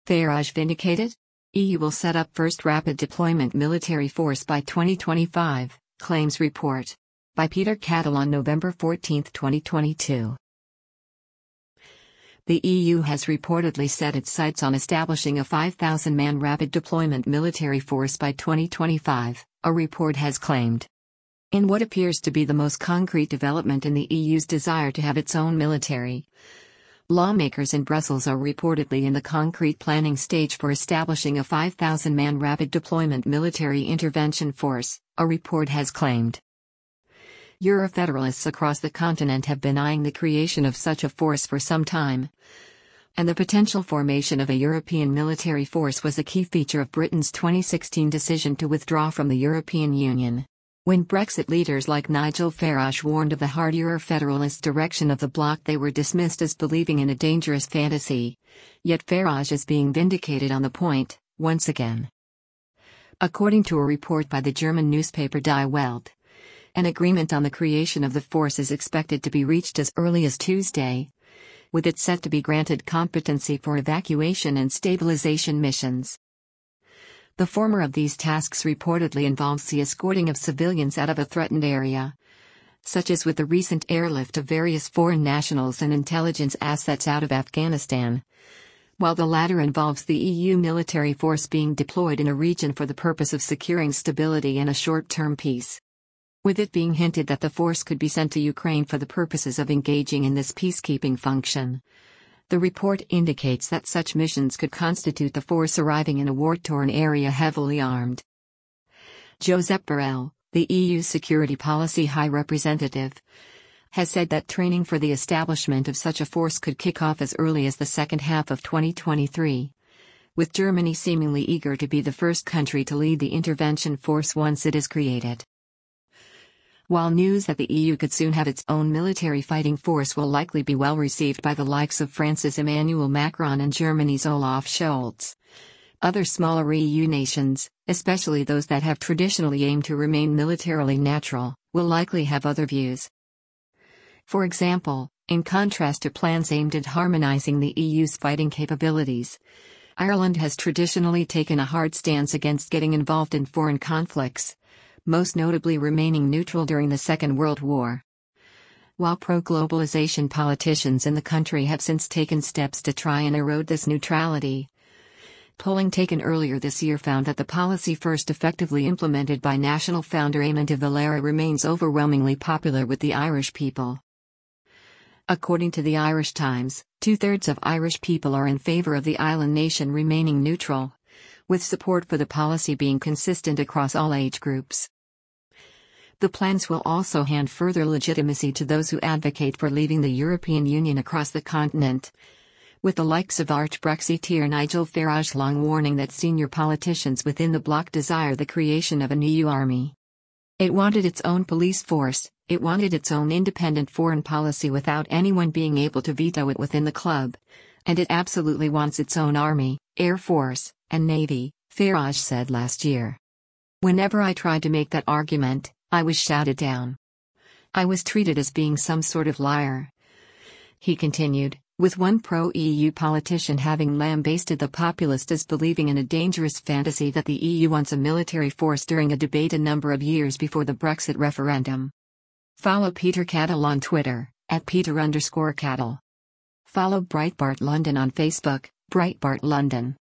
Farage vindicated? EU will set up first rapid deployment military force by 2025, claims report. By Peter Cattle on November 14, 2022. The EU has reportedly set its sights on establishing a 5,000-man rapid deployment military force by 2025, a report has claimed. In what appears to be the most concrete development in the EU's desire to have its own military, lawmakers in Brussels are reportedly in the concrete planning stage for establishing a 5,000-man rapid deployment military intervention force, a report has claimed. Eurofederalists across the continent have been eyeing the creation of such a force for some time, and the potential formation of a European military force was a key feature of Britain's 2016 decision to withdraw from the European Union. When Brexit leaders like Nigel Farage warned of the hard Eurofederalist direction of the bloc, they were dismissed as believing in a dangerous fantasy. Yet Farage is being vindicated on the point, once again. According to a report by the German newspaper Die Welt, an agreement on the creation of the force is expected to be reached as early as Tuesday, with it set to be granted competency for evacuation and stabilization missions. The former of these tasks reportedly involves the escorting of civilians out of a threatened area, such as with the recent airlift of various foreign nationals and intelligence assets out of Afghanistan, while the latter involves the EU military force being deployed in a region for the purpose of securing stability and a short-term peace. With it being hinted that the force could be sent to Ukraine for the purposes of engaging in this peacekeeping function. The report indicates that such missions could constitute the force arriving in a war-torn area heavily armed. Josep Borrell, the EU Security Policy High Representative, has said that training for the establishment of such a force could kick off as early as the second half of 2023, with Germany seemingly eager to be the first country to lead the intervention force once it is created. While news that the EU could soon have its own military fighting force will likely be well received by the likes of France's Emmanuel Macron and Germany's Olaf Scholz, other smaller EU nations, especially those that have traditionally aimed to remain militarily neutral, will likely have other views. For example, in contrast to plans aimed at harmonizing the EU's fighting capabilities, Ireland has traditionally taken a hard stance against getting involved in foreign conflicts, most notably remaining neutral during the Second World War. While pro-globalization politicians in the country have since taken steps to try and erode this neutrality, polling taken earlier this year found that the policy first effectively implemented by national founder Eamon de Valera remains overwhelmingly popular with the Irish people. According to the Irish Times, 2/3 of Irish people are in favor of the island nation remaining neutral, with support for the policy being consistent across all age groups. The plans will also hand further legitimacy to those who advocate for leaving the European Union across the continent, with the likes of arch-Brexiteer Nigel Farage long warning that senior politicians within the bloc desire the creation of an EU army. It wanted its own police force, it wanted its own independent foreign policy without anyone being able to veto it within the club, and it absolutely wants its own army, air force, and navy, Farage said last year. Whenever I tried to make that argument, I was shouted down. I was treated as being some sort of liar. He continued, with one pro-EU politician having lambasted the populist as believing in a dangerous fantasy that the EU wants a military force during a debate a number of years before the Brexit referendum. Follow Peter Cattle on Twitter, @Peter_Cattle. Follow Breitbart London on Facebook, Breitbart London.